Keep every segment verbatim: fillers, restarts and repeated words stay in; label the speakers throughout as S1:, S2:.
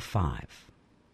S1: five.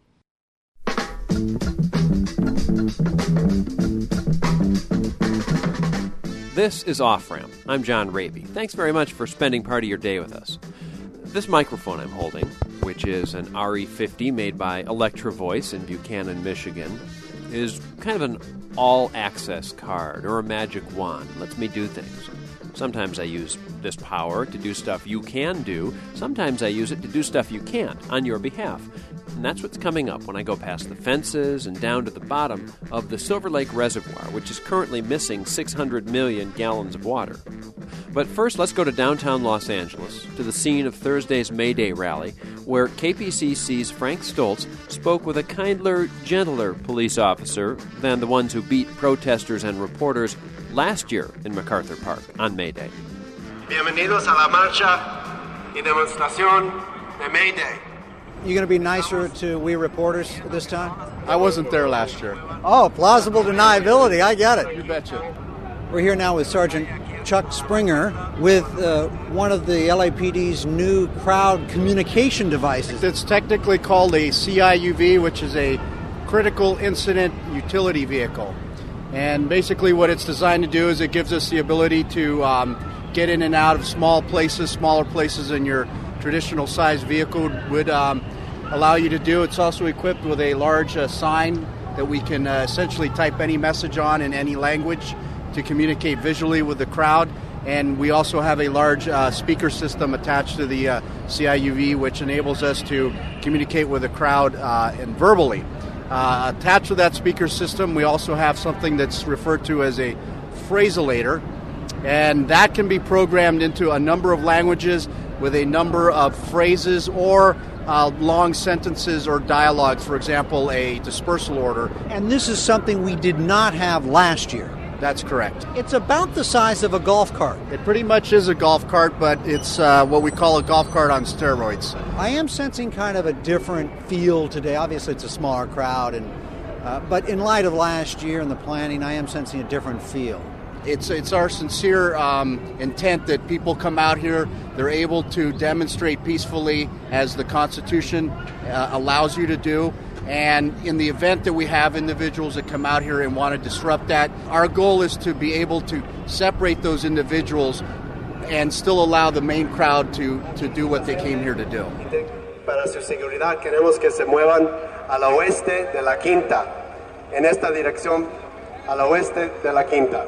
S2: This is Off Ramp. I'm John Raby. Thanks very much for spending part of your day with us. This microphone I'm holding, which is an R E fifty made by Electro Voice in Buchanan, Michigan, is kind of an all-access card or a magic wand. It lets me do things. Sometimes I use this power to do stuff you can do. Sometimes I use it to do stuff you can't on your behalf. And that's what's coming up when I go past the fences and down to the bottom of the Silver Lake Reservoir, which is currently missing six hundred million gallons of water. But first, let's go to downtown Los Angeles, to the scene of Thursday's May Day rally, where K P C C's Frank Stoltz spoke with a kinder, gentler police officer than the ones who beat protesters and reporters last year in MacArthur Park on May Day.
S3: Bienvenidos a la marcha y demostración de May Day.
S4: You going to be nicer to we reporters this time?
S5: I wasn't there last year.
S4: Oh, plausible deniability. I get it.
S5: You betcha.
S4: We're here now with Sergeant Chuck Springer with uh, one of the L A P D's new crowd communication devices.
S5: It's technically called a C I U V, which is a critical incident utility vehicle. And basically what it's designed to do is it gives us the ability to um, get in and out of small places, smaller places than your traditional size vehicle would um, allow you to do. It's also equipped with a large uh, sign that we can uh, essentially type any message on in any language to communicate visually with the crowd. And we also have a large uh, speaker system attached to the uh, C I U V, which enables us to communicate with the crowd uh, and verbally. Uh, attached to that speaker system, we also have something that's referred to as a phraselator, and that can be programmed into a number of languages with a number of phrases or uh, long sentences or dialogues, for example, a dispersal order.
S4: And this is something we did not have last year.
S5: That's correct.
S4: It's about the size of a golf cart.
S5: It pretty much is a golf cart, but it's uh, what we call a golf cart on steroids.
S4: I am sensing kind of a different feel today. Obviously, it's a smaller crowd, and uh, but in light of last year and the planning, I am sensing a different feel.
S5: It's it's our sincere um, intent that people come out here, they're able to demonstrate peacefully as the Constitution uh, allows you to do. And in the event that we have individuals that come out here and want to disrupt that, our goal is to be able to separate those individuals and still allow the main crowd to, to do what they came here to do.
S3: Para su seguridad queremos que se muevan al oeste de la Quinta, en esta dirección al oeste de la Quinta.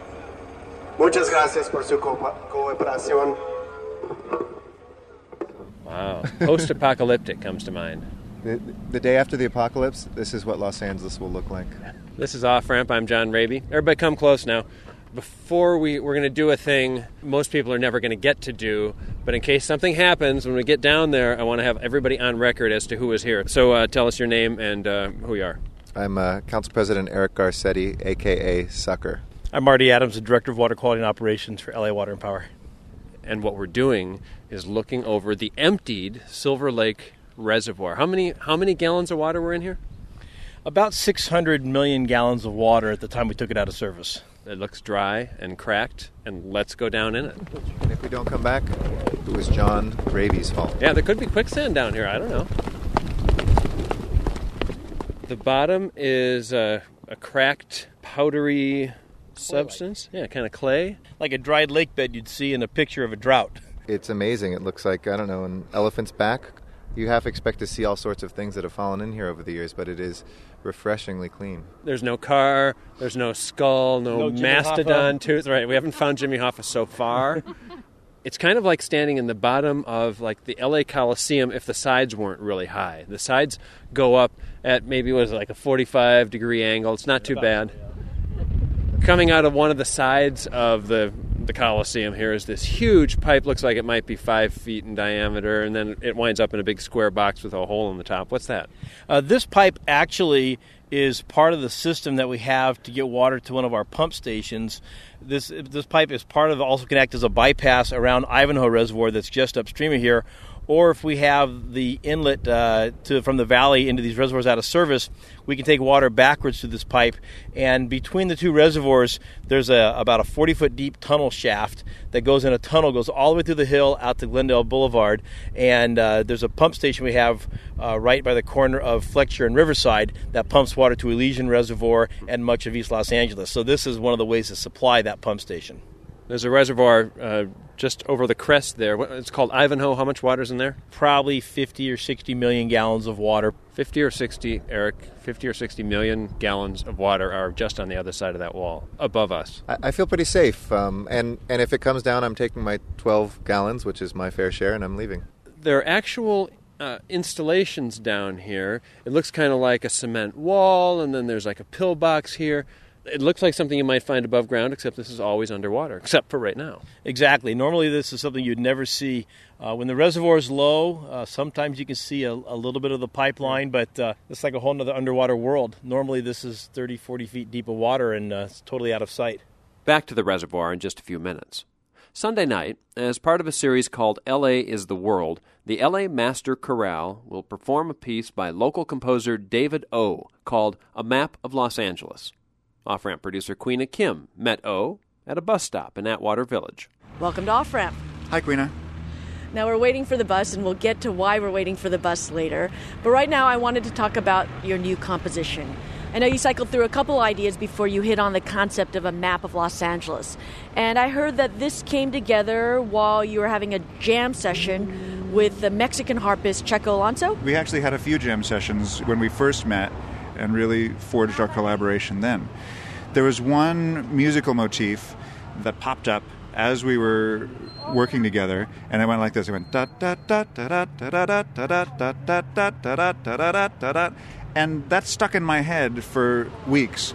S3: Muchas gracias por su co- cooperación.
S2: Wow. Post-apocalyptic comes to mind.
S6: The, the day after the apocalypse, this is what Los Angeles will look like.
S2: This is Off Ramp. I'm John Raby. Everybody come close now. Before we, we're going to do a thing most people are never going to get to do, but in case something happens when we get down there, I want to have everybody on record as to who is here. So uh, tell us your name and uh, who you are.
S6: I'm uh, Council President Eric Garcetti, a k a. Sucker.
S7: I'm Marty Adams, the Director of Water Quality and Operations for L A Water and Power.
S2: And what we're doing is looking over the emptied Silver Lake Reservoir. How many how many gallons of water were in here?
S7: About six hundred million gallons of water at the time we took it out of service.
S2: It looks dry and cracked, and let's go down in it.
S6: And if we don't come back, it was John Raby's fault.
S2: Yeah, there could be quicksand down here. I don't know. The bottom is a, a cracked, powdery substance. Yeah, kind of clay.
S7: Like a dried lake bed you'd see in a picture of a drought.
S6: It's amazing. It looks like, I don't know, an elephant's back. You half expect to see all sorts of things that have fallen in here over the years, but it is refreshingly clean.
S2: There's no car, there's no skull, no,
S7: No Jimmy
S2: mastodon
S7: Hoffa.
S2: tooth. Right, we haven't found Jimmy Hoffa so far. It's kind of like standing in the bottom of like the L A Coliseum if the sides weren't really high. The sides go up at maybe, what is it, like a forty-five degree angle. It's not too bad. Coming out of one of the sides of the the Coliseum here is this huge pipe. Looks like it might be five feet in diameter, and then it winds up in a big square box with a hole in the top. What's that?
S7: Uh, this pipe actually is part of the system that we have to get water to one of our pump stations. This this pipe is part of, also can act as a bypass around Ivanhoe Reservoir that's just upstream of here. or if we have the inlet uh, to from the valley into these reservoirs out of service, we can take water backwards through this pipe. And between the two reservoirs, there's a about a forty-foot deep tunnel shaft that goes in a tunnel, goes all the way through the hill out to Glendale Boulevard. And uh, there's a pump station we have uh, right by the corner of Fletcher and Riverside that pumps water to Elysian Reservoir and much of East Los Angeles. So this is one of the ways to supply that pump station.
S2: There's a reservoir uh, just over the crest there. What, it's called Ivanhoe. How much water's in there?
S7: Probably fifty or sixty million gallons of water.
S2: fifty or sixty, Eric, fifty or sixty million gallons of water are just on the other side of that wall, above us.
S6: I, I feel pretty safe. Um, and, and if it comes down, I'm taking my twelve gallons, which is my fair share, and I'm leaving.
S2: There are actual uh, installations down here. It looks kind of like a cement wall, and then there's like a pillbox here. It looks like something you might find above ground, except this is always underwater, except for right now.
S7: Exactly. Normally this is something you'd never see. Uh, when the reservoir is low, uh, sometimes you can see a, a little bit of the pipeline, but uh, it's like a whole other underwater world. Normally this is thirty, forty feet deep of water, and uh, it's totally out of sight.
S2: Back to the reservoir in just a few minutes. Sunday night, as part of a series called L A is the World, the L A Master Chorale will perform a piece by local composer David O. called A Map of Los Angeles. Off-Ramp producer Queena Kim met O at a bus stop in Atwater Village.
S1: Welcome to Off-Ramp.
S8: Hi, Queena.
S1: Now we're waiting for the bus, and we'll get to why we're waiting for the bus later. But right now I wanted to talk about your new composition. I know you cycled through a couple ideas before you hit on the concept of a map of Los Angeles. And I heard that this came together while you were having a jam session with the Mexican harpist Checo Alonso.
S8: We actually had a few jam sessions when we first met and really forged our collaboration then. There was one musical motif that popped up as we were working together, and it went like this. It went da da da da da da da da da da da da da da da da, and that stuck in my head for weeks.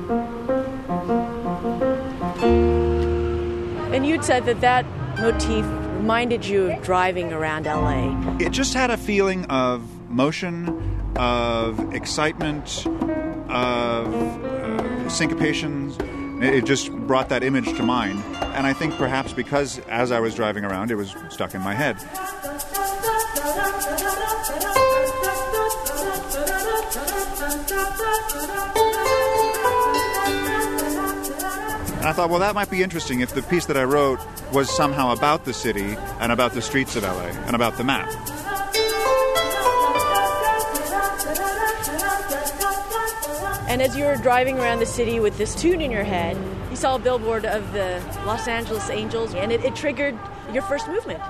S1: And you'd said that that motif reminded you of driving around L A.
S8: It just had a feeling of motion, of excitement, of uh, syncopation. It just brought that image to mind. And I think perhaps because as I was driving around, it was stuck in my head. And I thought, well, that might be interesting if the piece that I wrote was somehow about the city and about the streets of L A and about the map.
S1: And as you were driving around the city with this tune in your head, you saw a billboard of the Los Angeles Angels, and it, it triggered your first movement.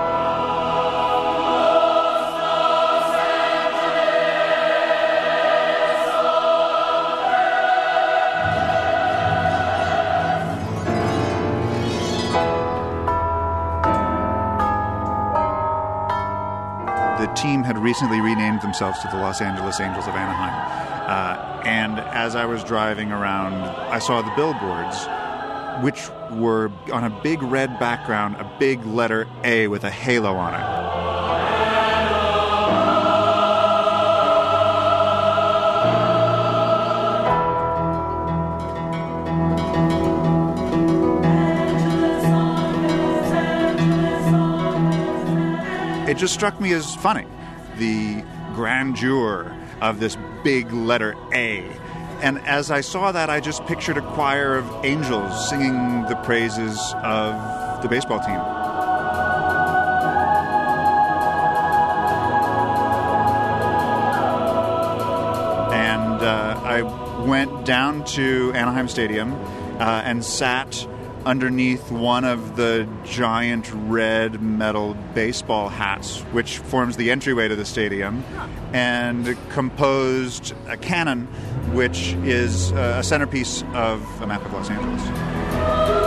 S8: The team had recently renamed themselves to the Los Angeles Angels of Anaheim. Uh, and as I was driving around, I saw the billboards, which were on a big red background, a big letter A with a halo on it. It just struck me as funny, the grandeur of this big letter A. And as I saw that, I just pictured a choir of angels singing the praises of the baseball team. And uh, I went down to Anaheim Stadium uh, and sat underneath one of the giant red metal baseball hats, which forms the entryway to the stadium, and composed a canon, which is a centerpiece of a map of Los Angeles.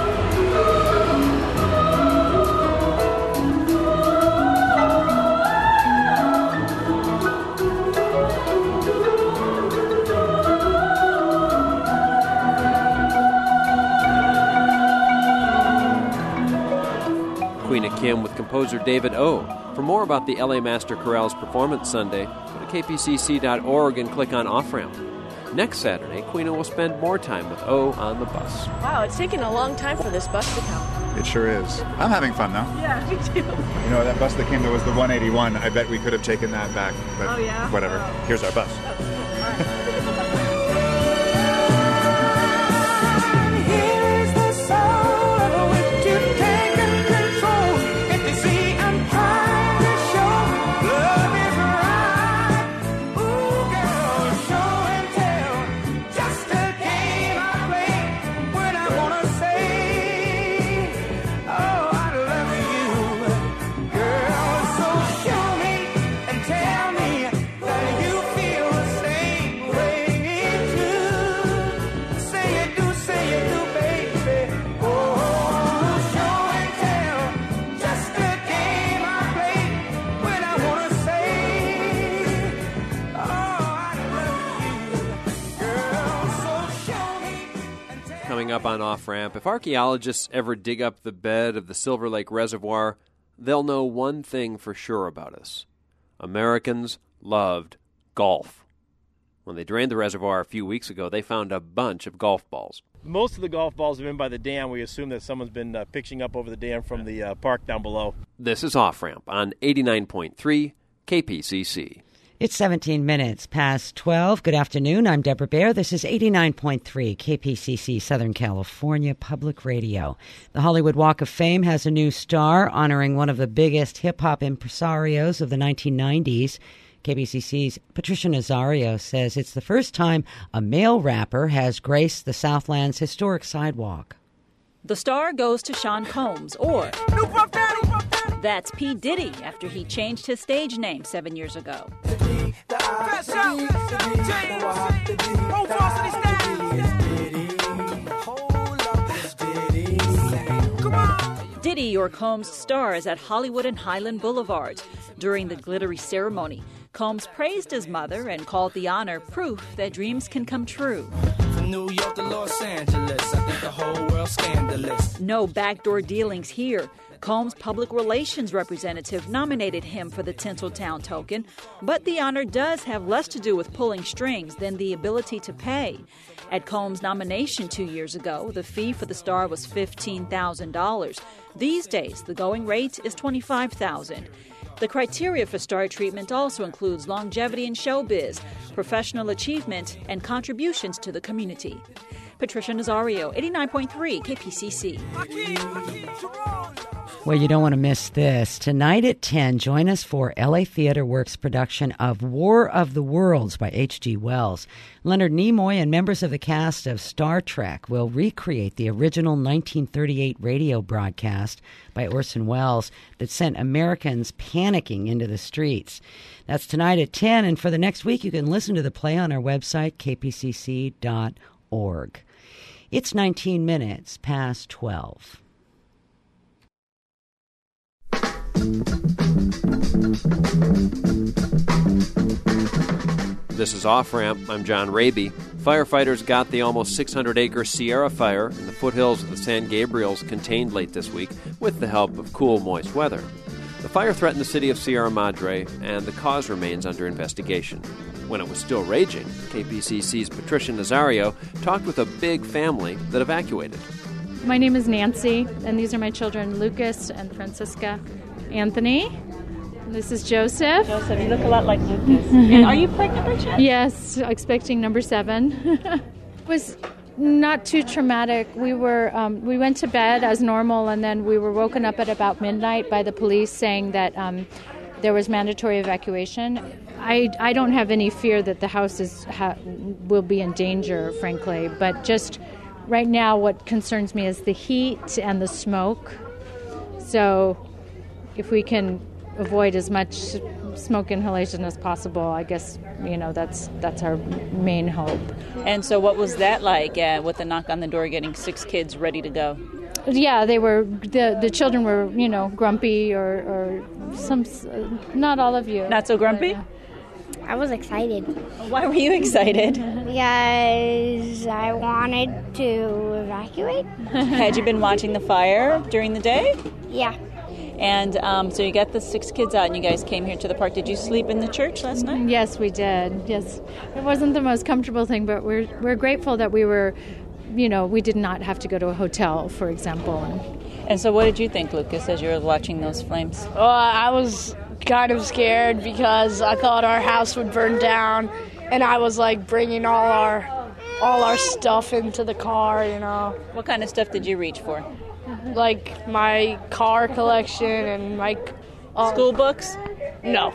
S2: Queena Kim with composer David O. For more about the L A Master Chorale's performance Sunday, go to K P C C dot org and click on Off-Ramp. Next Saturday, Queena will spend more time with O on the bus.
S1: Wow, it's taken a long time for this bus to come.
S8: It sure is. I'm having fun, though.
S1: Yeah, me too.
S8: You know, that bus that came that was the one eighty-one, I bet we could have taken that back. But
S1: Oh, yeah?
S8: whatever.
S1: Oh.
S8: Here's our bus.
S2: Coming up on Off Ramp, if archaeologists ever dig up the bed of the Silver Lake Reservoir, they'll know one thing for sure about us. Americans loved golf. When they drained the reservoir a few weeks ago, they found a bunch of golf balls.
S7: Most of the golf balls have been by the dam. We assume that someone's been uh, pitching up over the dam from the uh, park down below.
S2: This is Off Ramp on eighty-nine point three K P C C.
S9: It's seventeen minutes past twelve. Good afternoon. I'm Deborah Baer. This is eighty-nine point three K P C C Southern California Public Radio. The Hollywood Walk of Fame has a new star honoring one of the biggest hip-hop impresarios of the nineteen nineties. K P C C's Patricia Nazario says it's the first time a male rapper has graced the Southland's historic sidewalk.
S10: The star goes to Sean Combs, or that's P. Diddy, after he changed his stage name seven years ago. Diddy, or Combs' stars at Hollywood and Highland Boulevards. During the glittery ceremony, Combs praised his mother and called the honor proof that dreams can come true.
S11: From New York to Los Angeles, I think the whole world's scandalous.
S10: No backdoor dealings here. Combs' public relations representative nominated him for the Tinseltown token, but the honor does have less to do with pulling strings than the ability to pay. At Combs' nomination two years ago, the fee for the star was fifteen thousand dollars. These days, the going rate is twenty-five thousand dollars. The criteria for star treatment also includes longevity in showbiz, professional achievement, and contributions to the community. Patricia Nazario, eighty-nine point three K P C C.
S9: Well, you don't want to miss this. Tonight at ten, join us for L A Theater Works' production of War of the Worlds by H G Wells. Leonard Nimoy and members of the cast of Star Trek will recreate the original nineteen thirty-eight radio broadcast by Orson Welles that sent Americans panicking into the streets. That's tonight at ten, and for the next week, you can listen to the play on our website, k p c c dot org. It's nineteen minutes past twelve.
S2: This is Off Ramp. I'm John Raby. Firefighters got the almost six hundred acre Sierra fire in the foothills of the San Gabriels contained late this week with the help of cool, moist weather. The fire threatened the city of Sierra Madre, and the cause remains under investigation. When it was still raging, K P C C's Patricia Nazario talked with a big family that evacuated.
S12: My name is Nancy, and these are my children, Lucas and Francisca. Anthony. This is Joseph.
S10: Joseph, you look a lot like Lucas. And are you pregnant by chance?
S12: Yes, expecting number seven. It was not too traumatic. We were um, we went to bed as normal, and then we were woken up at about midnight by the police saying that um, there was mandatory evacuation. I, I don't have any fear that the house is ha- will be in danger, frankly, but just right now what concerns me is the heat and the smoke. So if we can avoid as much smoke inhalation as possible, I guess, you know, that's that's our main hope.
S10: And so what was that like uh, with the knock on the door, getting six kids ready to go?
S12: Yeah, they were, the the children were, you know, grumpy or, or some, not all of you.
S10: Not so grumpy?
S12: But, uh,
S13: I was excited.
S10: Why were you excited?
S13: Because I wanted to evacuate.
S10: Had you been watching the fire during the day?
S13: Yeah.
S10: And um, so you got the six kids out and you guys came here to the park. Did you sleep in the church last night?
S12: Yes, we did. Yes. It wasn't the most comfortable thing, but we're we're grateful that we were, you know, we did not have to go to a hotel, for example.
S10: And so what did you think, Lucas, as you were watching those flames?
S14: Well, I was kind of scared because I thought our house would burn down, and I was like bringing all our all our stuff into the car, you know.
S10: What kind of stuff did you reach for?
S14: Like my car collection and my
S10: uh, school books?
S14: No.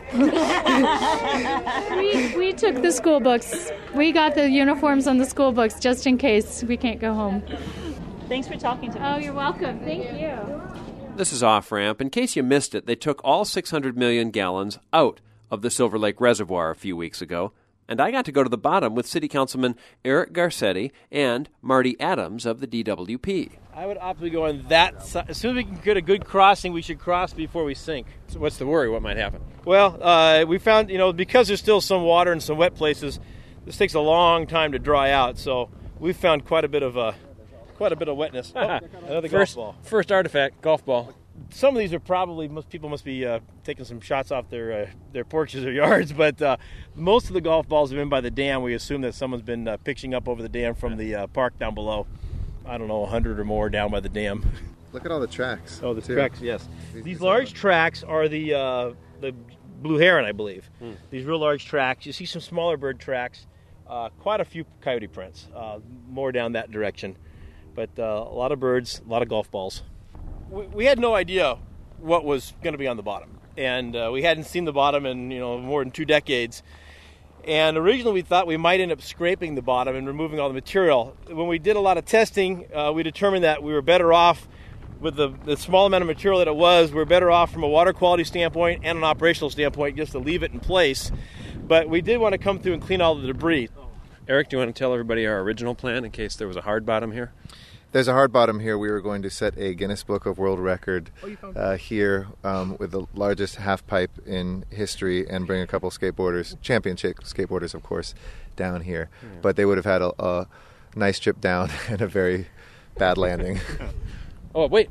S12: we we took the school books. We got the uniforms on the school books just in case we can't go home.
S10: Thanks for talking to me.
S12: Oh, you're welcome. Thank you.
S2: This is Off Ramp. In case you missed it, they took all six hundred million gallons out of the Silver Lake Reservoir a few weeks ago, and I got to go to the bottom with City Councilman Eric Garcetti and Marty Adams of the D W P.
S7: I would opt to go on that side. As soon as we can get a good crossing, we should cross before we sink.
S2: So what's the worry? What might happen?
S7: Well, uh, we found, you know, because there's still some water and some wet places, this takes a long time to dry out, so we found quite a bit of uh, quite a bit of wetness. Oh, another
S2: first,
S7: golf ball.
S2: First artifact, golf ball.
S7: Some of these are probably, most people must be uh, taking some shots off their uh, their porches or yards, but uh, most of the golf balls have been by the dam. We assume that someone's been uh, pitching up over the dam from the uh, park down below. I don't know, one hundred or more down by the dam.
S6: Look at all the tracks.
S7: Oh, the
S6: too.
S7: tracks, yes. These, These large tracks are the uh, the blue heron, I believe. Hmm. These real large tracks. You see some smaller bird tracks, uh, quite a few coyote prints, uh, more down that direction. But uh, a lot of birds, a lot of golf balls. We, we had no idea what was going to be on the bottom. And uh, we hadn't seen the bottom in, you know, more than two decades. And originally we thought we might end up scraping the bottom and removing all the material. When we did a lot of testing, uh, we determined that we were better off with the, the small amount of material that it was. We were better off from a water quality standpoint and an operational standpoint just to leave it in place. But we did want to come through and clean all the debris.
S2: Eric, do you want to tell everybody our original plan in case there was a hard bottom here?
S6: There's a hard bottom here. We were going to set a Guinness Book of World Record uh, here um, with the largest half pipe in history and bring a couple skateboarders, championship skateboarders, of course, down here. Yeah. But they would have had a, a nice trip down and a very bad landing.
S2: Oh, wait.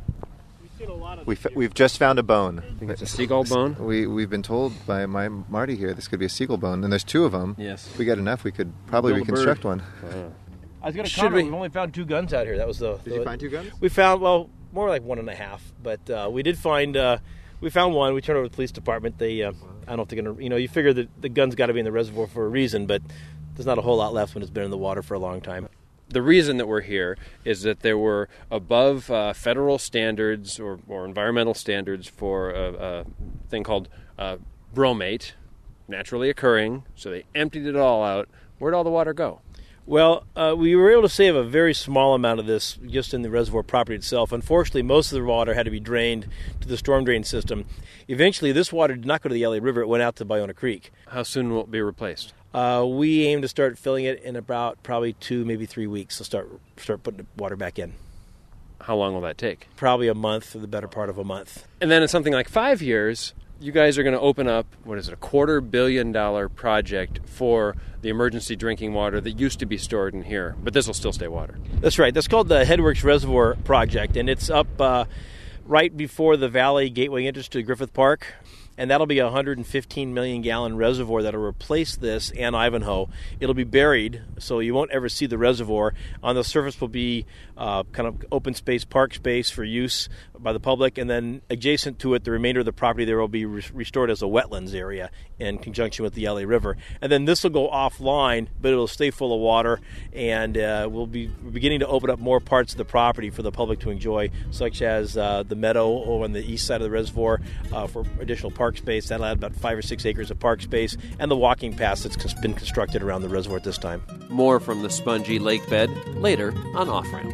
S6: We've, we've just found a bone.
S2: I think it's a seagull bone?
S6: We, we've been told by my Marty here this could be a seagull bone, and there's two of them.
S2: Yes.
S6: If we get enough, we could probably
S7: Build
S6: reconstruct one.
S2: Wow.
S7: I was going to
S2: Should
S7: comment,
S2: we?
S7: we've only found two guns out here. That was the.
S6: Did
S7: the,
S6: you find two guns?
S7: We found, well, more like one and a half. But uh, we did find, uh, we found one. We turned over to the police department. They, uh, I don't know if they're going to, you know, you figure that the gun's got to be in the reservoir for a reason, but there's not a whole lot left when it's been in the water for a long time.
S2: The reason that we're here is that there were above uh, federal standards or, or environmental standards for a, a thing called uh, bromate, naturally occurring, so they emptied it all out. Where'd all the water go?
S7: Well, uh, we were able to save a very small amount of this just in the reservoir property itself. Unfortunately, most of the water had to be drained to the storm drain system. Eventually, this water did not go to the L A River. It went out to Ballona Creek.
S2: How soon will it be replaced?
S7: Uh, we aim to start filling it in about probably two, maybe three weeks. So start start putting the water back in.
S2: How long will that take?
S7: Probably a month, or the better part of a month.
S2: And then in something like five years, you guys are going to open up, what is it, a quarter billion dollar project for the emergency drinking water that used to be stored in here. But this will still stay water.
S7: That's right. That's called the Headworks Reservoir Project, and it's up uh, right before the Valley Gateway entrance to Griffith Park. And that'll be a one hundred fifteen million gallon reservoir that'll replace this and Ivanhoe. It'll be buried, so you won't ever see the reservoir. On the surface will be uh, kind of open space, park space for use by the public, and then adjacent to it, the remainder of the property there will be re- restored as a wetlands area in conjunction with the L A River. And then this will go offline, but it'll stay full of water, and uh, we'll be beginning to open up more parts of the property for the public to enjoy, such as uh, the meadow on the east side of the reservoir uh, for additional park park space. That'll add about five or six acres of park space, and the walking path that's been constructed around the reservoir at this time.
S2: More from the spongy lake bed later on Off Ramp.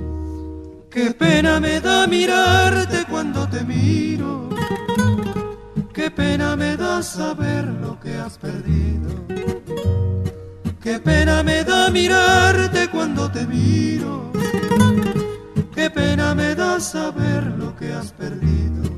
S11: Qué pena me da mirarte cuando te miro. Qué pena me da saber lo que has perdido. Qué pena me da mirarte cuando te miro. Qué pena me da saber lo que has perdido.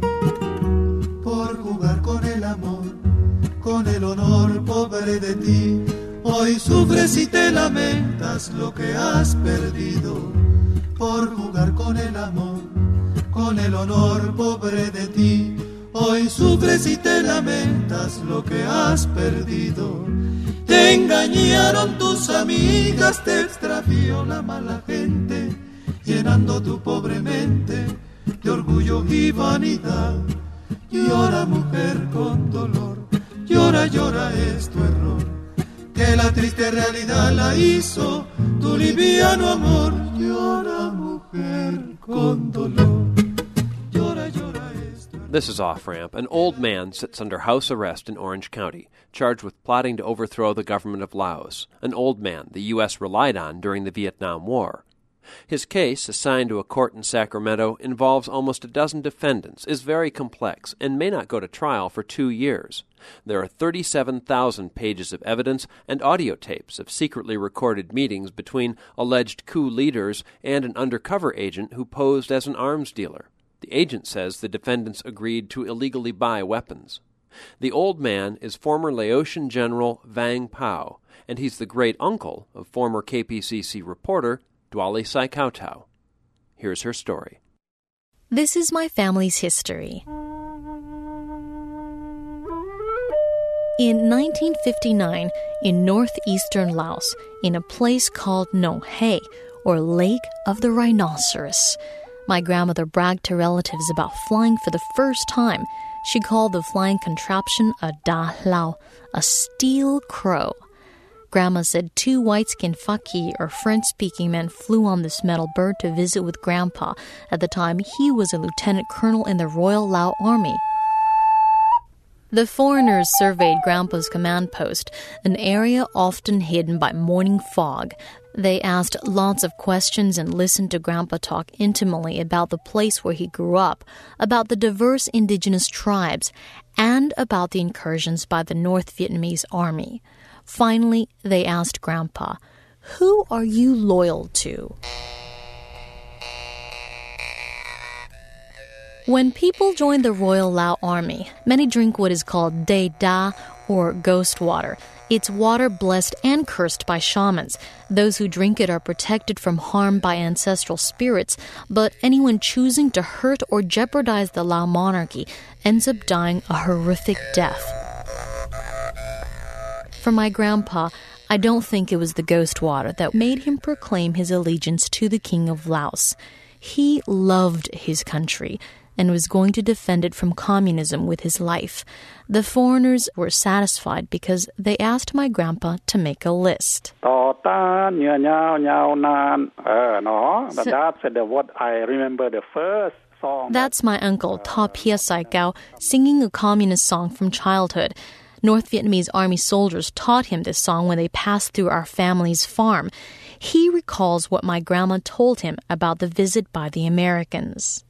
S11: Por jugar con el amor, con el honor pobre de ti. Hoy sufres y te lamentas lo que has perdido. Por jugar con el amor, con el honor pobre de ti. Hoy sufres y te lamentas lo que has perdido. Te engañaron tus amigas, te extravió la mala gente, llenando tu pobre mente de orgullo y vanidad. Llora, mujer, con dolor, llora, llora, es tu error, que la triste realidad la hizo tu liviano amor. Llora, mujer, con dolor, llora, llora, es tu error.
S2: This is Off Ramp. An old man sits under house arrest in Orange County, charged with plotting to overthrow the government of Laos, an old man the U S relied on during the Vietnam War. His case, assigned to a court in Sacramento, involves almost a dozen defendants, is very complex, and may not go to trial for two years. There are thirty-seven thousand pages of evidence and audio tapes of secretly recorded meetings between alleged coup leaders and an undercover agent who posed as an arms dealer. The agent says the defendants agreed to illegally buy weapons. The old man is former Laotian General Vang Pao, and he's the great-uncle of former K P C C reporter Dwali Saikautau. Here's her story.
S15: This is my family's history. In nineteen fifty-nine, in northeastern Laos, in a place called Nong Hae, or Lake of the Rhinoceros, my grandmother bragged to relatives about flying for the first time. She called the flying contraption a Da Lao, a steel crow. Grandma said two white-skinned Faki, or French-speaking men, flew on this metal bird to visit with Grandpa. At the time, he was a lieutenant colonel in the Royal Lao Army. The foreigners surveyed Grandpa's command post, an area often hidden by morning fog. They asked lots of questions and listened to Grandpa talk intimately about the place where he grew up, about the diverse indigenous tribes, and about the incursions by the North Vietnamese army. Finally, they asked Grandpa, "Who are you loyal to?" When people join the Royal Lao Army, many drink what is called Dei Da, or ghost water. It's water blessed and cursed by shamans. Those who drink it are protected from harm by ancestral spirits, but anyone choosing to hurt or jeopardize the Lao monarchy ends up dying a horrific death. For my grandpa, I don't think it was the ghost water that made him proclaim his allegiance to the King of Laos. He loved his country and was going to defend it from communism with his life. The foreigners were satisfied because they asked my grandpa to make a list.
S16: So, that's what I remember the first song.
S15: That's my uncle, Ta Pia Sai Gao, singing a communist song from childhood. North Vietnamese army soldiers taught him this song when they passed through our family's farm. He recalls what my grandma told him about the visit by the Americans.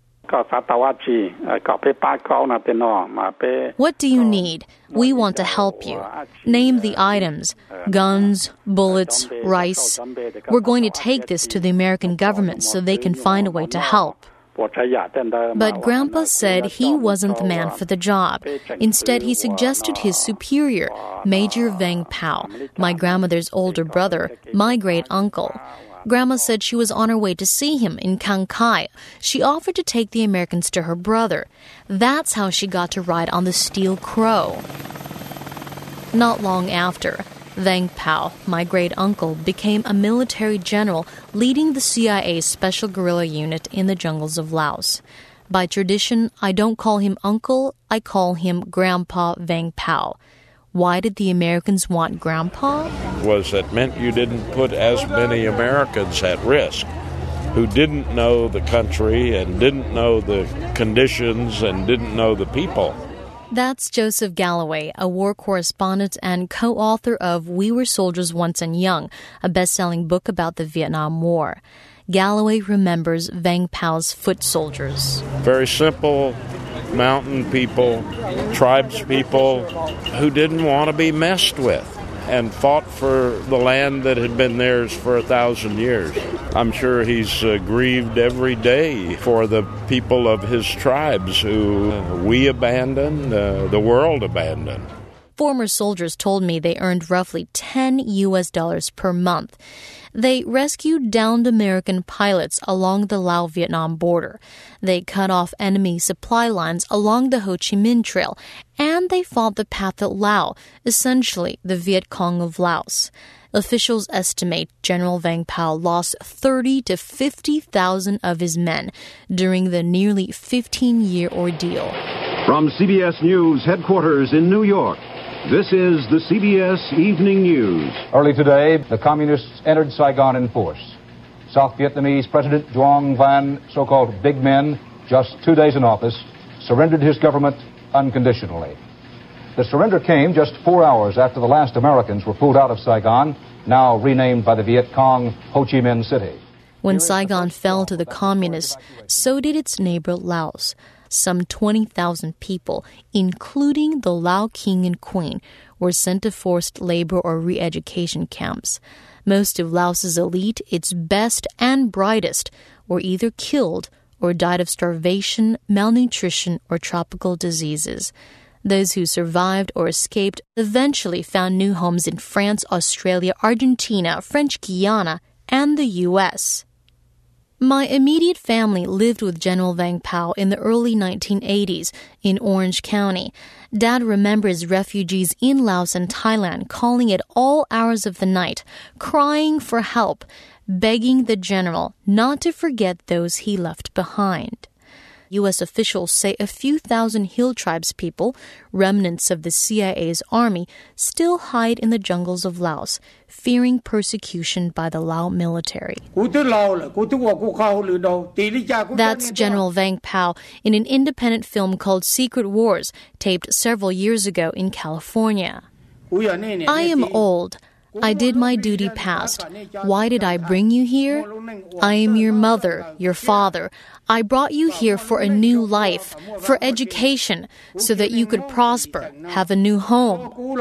S15: What do you need? We want to help you. Name the items: guns, bullets, rice. We're going to take this to the American government so they can find a way to help. But Grandpa said he wasn't the man for the job. Instead, he suggested his superior, Major Vang Pao, my grandmother's older brother, my great-uncle. Grandma said she was on her way to see him in Kang Kai. She offered to take the Americans to her brother. That's how she got to ride on the Steel Crow. Not long after, Vang Pao, my great-uncle, became a military general leading the C I A's Special Guerrilla Unit in the jungles of Laos. By tradition, I don't call him uncle, I call him Grandpa Vang Pao. Why did the Americans want Grandpa?
S17: Was that meant you didn't put as many Americans at risk who didn't know the country and didn't know the conditions and didn't know the people.
S15: That's Joseph Galloway, a war correspondent and co-author of We Were Soldiers Once and Young, a best-selling book about the Vietnam War. Galloway remembers Vang Pao's foot soldiers.
S17: Very simple mountain people, tribes people who didn't want to be messed with and fought for the land that had been theirs for a thousand years. I'm sure he's uh, grieved every day for the people of his tribes who uh, we abandoned, uh, the world abandoned.
S15: Former soldiers told me they earned roughly ten U S dollars per month. They rescued downed American pilots along the Lao-Vietnam border. They cut off enemy supply lines along the Ho Chi Minh Trail, and they fought the Pathet Lao, essentially the Viet Cong of Laos. Officials estimate General Vang Pao lost thirty to fifty thousand of his men during the nearly fifteen-year ordeal.
S18: From C B S News headquarters in New York, this is the C B S Evening News.
S19: Early today, the Communists entered Saigon in force. South Vietnamese President Duong Van, so-called Big Men, just two days in office, surrendered his government unconditionally. The surrender came just four hours after the last Americans were pulled out of Saigon, now renamed by the Viet Cong Ho Chi Minh City.
S15: When Saigon fell to the Communists, so did its neighbor Laos. Some twenty thousand people, including the Lao King and Queen, were sent to forced labor or re-education camps. Most of Laos's elite, its best and brightest, were either killed or died of starvation, malnutrition, or tropical diseases. Those who survived or escaped eventually found new homes in France, Australia, Argentina, French Guiana, and the U S My immediate family lived with General Vang Pao in the early nineteen eighties in Orange County. Dad remembers refugees in Laos and Thailand calling at all hours of the night, crying for help, begging the general not to forget those he left behind. U S officials say a few thousand hill tribes people, remnants of the C I A's army, still hide in the jungles of Laos, fearing persecution by the Lao military. That's General Vang Pao in an independent film called Secret Wars, taped several years ago in California. I am old. I did my duty past. Why did I bring you here? I am your mother, your father. I brought you here for a new life, for education, so that you could prosper, have a new home.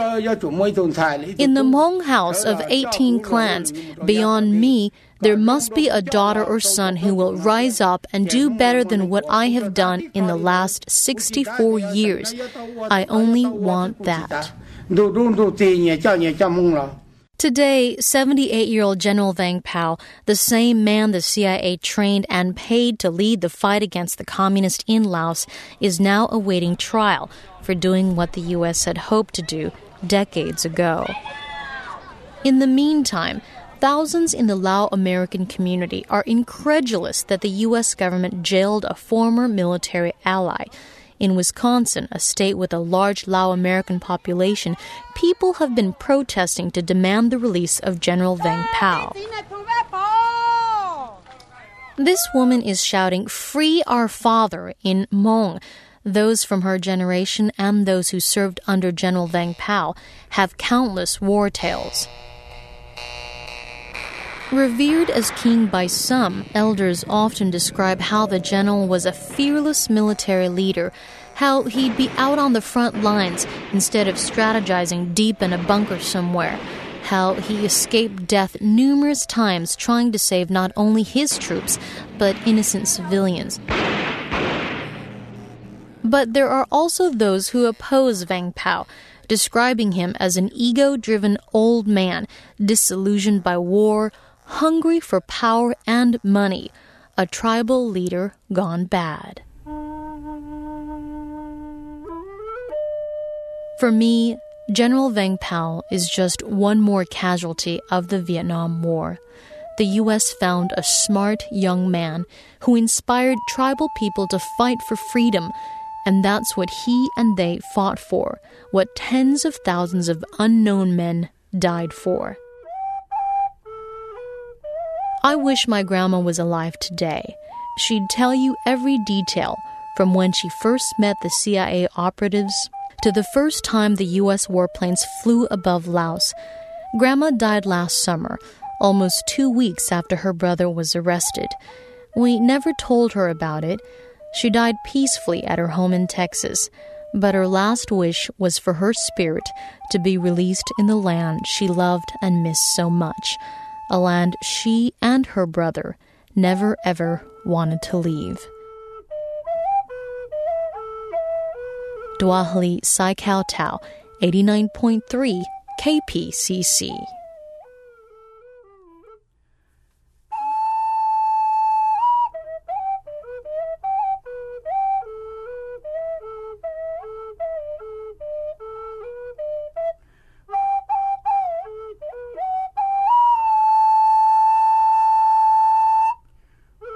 S15: In the Hmong house of eighteen clans, beyond me, there must be a daughter or son who will rise up and do better than what I have done in the last sixty-four years. I only want that. Today, seventy-eight-year-old General Vang Pao, the same man the C I A trained and paid to lead the fight against the communists in Laos, is now awaiting trial for doing what the U S had hoped to do decades ago. In the meantime, thousands in the Lao American community are incredulous that the U S government jailed a former military ally. In Wisconsin, a state with a large Lao American population, people have been protesting to demand the release of General Vang Pao. This woman is shouting, "Free our father," in Hmong. Those from her generation and those who served under General Vang Pao have countless war tales. Revered as king by some, elders often describe how the general was a fearless military leader, how he'd be out on the front lines instead of strategizing deep in a bunker somewhere, how he escaped death numerous times trying to save not only his troops, but innocent civilians. But there are also those who oppose Vang Pao, describing him as an ego-driven old man, disillusioned by war, hungry for power and money, a tribal leader gone bad. For me, General Vang Pao is just one more casualty of the Vietnam War. The U S found a smart young man who inspired tribal people to fight for freedom, and that's what he and they fought for, what tens of thousands of unknown men died for. I wish my grandma was alive today. She'd tell you every detail, from when she first met the C I A operatives to the first time the U S warplanes flew above Laos. Grandma died last summer, almost two weeks after her brother was arrested. We never told her about it. She died peacefully at her home in Texas, but her last wish was for her spirit to be released in the land she loved and missed so much, a land she and her brother never ever wanted to leave. Dua Hli Sai Kao Tao, eighty-nine point three K P C C.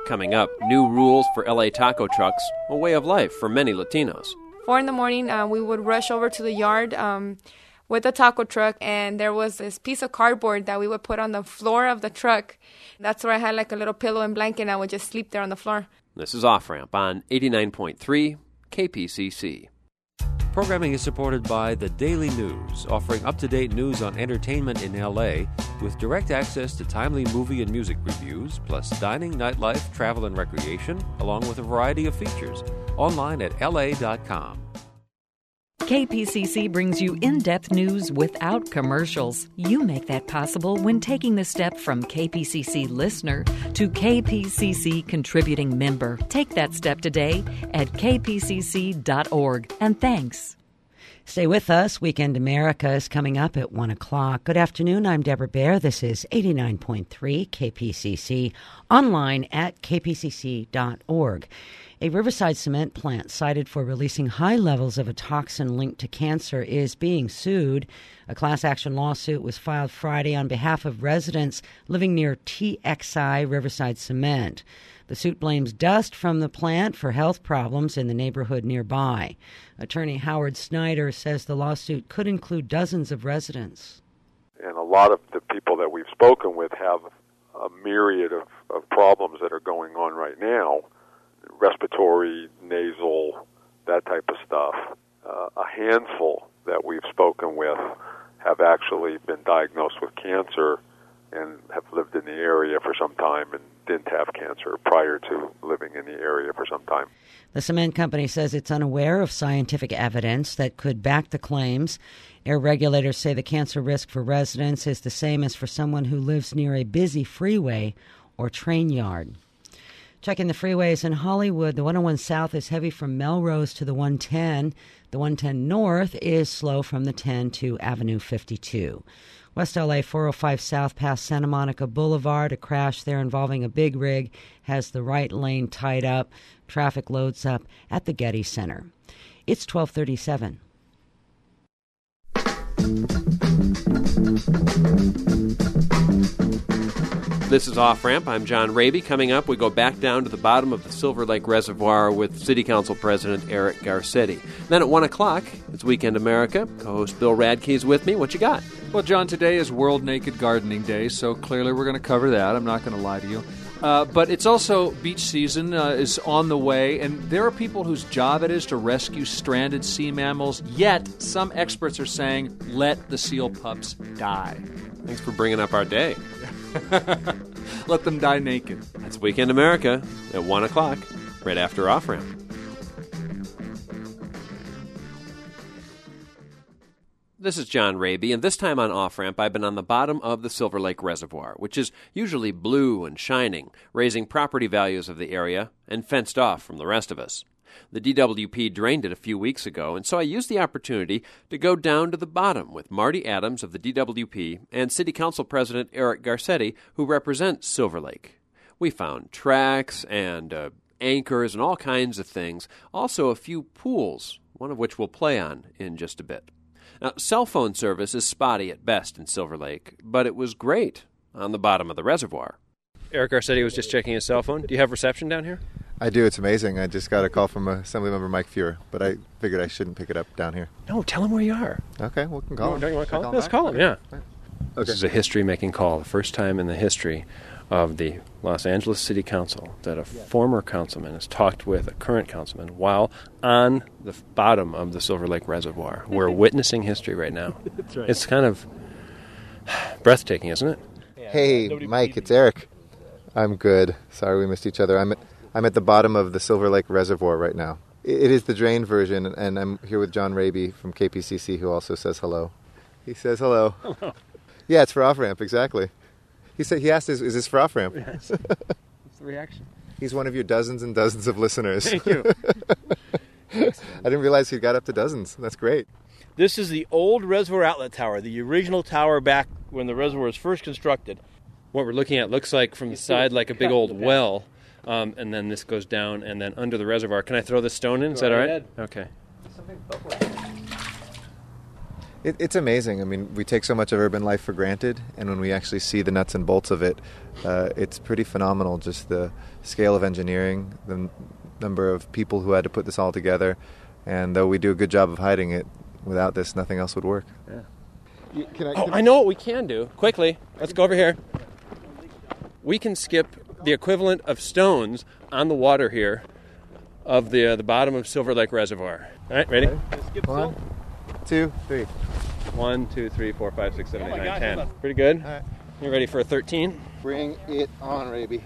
S2: Coming up, new rules for L A taco trucks, a way of life for many Latinos.
S20: Four in the morning, uh, we would rush over to the yard um, with the taco truck, and there was this piece of cardboard that we would put on the floor of the truck. That's where I had like a little pillow and blanket, and I would just sleep there on the floor.
S2: This is Off Ramp on eighty-nine point three K P C C.
S21: Programming is supported by The Daily News, offering up-to-date news on entertainment in L A with direct access to timely movie and music reviews, plus dining, nightlife, travel, and recreation, along with a variety of features. Online at L A dot com.
S22: K P C C brings you in-depth news without commercials. You make that possible when taking the step from K P C C listener to K P C C contributing member. Take that step today at K P C C dot org. And thanks.
S9: Stay with us. Weekend America is coming up at one o'clock. Good afternoon. I'm Deborah Baer. This is eighty-nine point three K P C C, online at K P C C dot org. A Riverside cement plant cited for releasing high levels of a toxin linked to cancer is being sued. A class action lawsuit was filed Friday on behalf of residents living near T X I Riverside Cement. The suit blames dust from the plant for health problems in the neighborhood nearby. Attorney Howard Snyder says the lawsuit could include dozens of residents.
S23: And a lot of the people that we've spoken with have a myriad of, of problems that are going on right now. Respiratory, nasal, that type of stuff. Uh, a handful that we've spoken with have actually been diagnosed with cancer and have lived in the area for some time and didn't have cancer prior to living in the area for some time.
S9: The cement company says it's unaware of scientific evidence that could back the claims. Air regulators say the cancer risk for residents is the same as for someone who lives near a busy freeway or train yard. Checking the freeways in Hollywood, the one oh one South is heavy from Melrose to the one ten. The one ten North is slow from the ten to Avenue fifty-two. West L A four oh five South past Santa Monica Boulevard. A crash there involving a big rig has the right lane tied up. Traffic loads up at the Getty Center. It's twelve thirty-seven.
S2: This is Off Ramp. I'm John Raby. Coming up, we go back down to the bottom of the Silver Lake Reservoir with City Council President Eric Garcetti. Then at one o'clock, it's Weekend America. Co-host Bill Radke is with me. What you got?
S24: Well, John, today is World Naked Gardening Day, so clearly we're going to cover that. I'm not going to lie to you. Uh, but it's also beach season uh, is on the way, and there are people whose job it is to rescue stranded sea mammals, yet some experts are saying, let the seal pups die.
S2: Thanks for bringing up our day.
S24: Let them die naked.
S2: That's Weekend America at one o'clock, right after Off Ramp. This is John Raby, and this time on Off Ramp, I've been on the bottom of the Silver Lake Reservoir, which is usually blue and shining, raising property values of the area and fenced off from the rest of us. The D W P drained it a few weeks ago, and so I used the opportunity to go down to the bottom with Marty Adams of the D W P and City Council President Eric Garcetti, who represents Silver Lake. We found tracks and uh, anchors and all kinds of things, also a few pools, one of which we'll play on in just a bit. Now, cell phone service is spotty at best in Silver Lake, but it was great on the bottom of the reservoir. Eric Garcetti was just checking his cell phone. Do you have reception down here?
S6: I do. It's amazing. I just got a call from Assemblymember Mike Fuhrer, but I figured I shouldn't pick it up down here.
S2: No, tell him where you are.
S6: Okay, we can call him.
S2: Don't you want to call him?
S6: call
S2: Let's
S6: back?
S2: call him, yeah.
S6: Okay.
S2: This is a history-making call, the first time in the history of the Los Angeles City Council that a former councilman has talked with a current councilman while on the bottom of the Silver Lake Reservoir. We're witnessing history right now. That's right. It's kind of breathtaking, isn't it?
S6: Hey, Mike, it's Eric. I'm good. Sorry we missed each other. I'm at, I'm at the bottom of the Silver Lake Reservoir right now. It, it is the drained version, and I'm here with John Raby from K P C C, who also says hello. He says hello.
S2: Hello.
S6: Yeah, it's for Off Ramp, exactly. He said he asked, "Is, is this for Off Ramp?"
S2: Yes. What's the reaction?
S6: He's one of your dozens and dozens of listeners.
S2: Thank you.
S6: I didn't realize he got up to dozens. That's great.
S7: This is the old Reservoir Outlet Tower, the original tower back when the reservoir was first constructed.
S2: What we're looking at looks like from the side like a big old well, um, and then this goes down and then under the reservoir. Can I throw this stone in? Is that all right? Okay.
S6: It, it's amazing. I mean, we take so much of urban life for granted, and when we actually see the nuts and bolts of it, uh, it's pretty phenomenal, just the scale of engineering, the n- number of people who had to put this all together, and though we do a good job of hiding it, without this, nothing else would work.
S2: Yeah. Can I, can oh, I know what we can do. Quickly, let's go over here. We can skip the equivalent of stones on the water here of the uh, the bottom of Silver Lake Reservoir. All right, ready?
S6: Okay. Skip One, two, three.
S2: One, two, three, four, five, six, seven,
S6: oh
S2: eight, nine,
S6: gosh,
S2: ten. Pretty good. All right. You ready for a thirteen?
S6: Bring it on, Raby.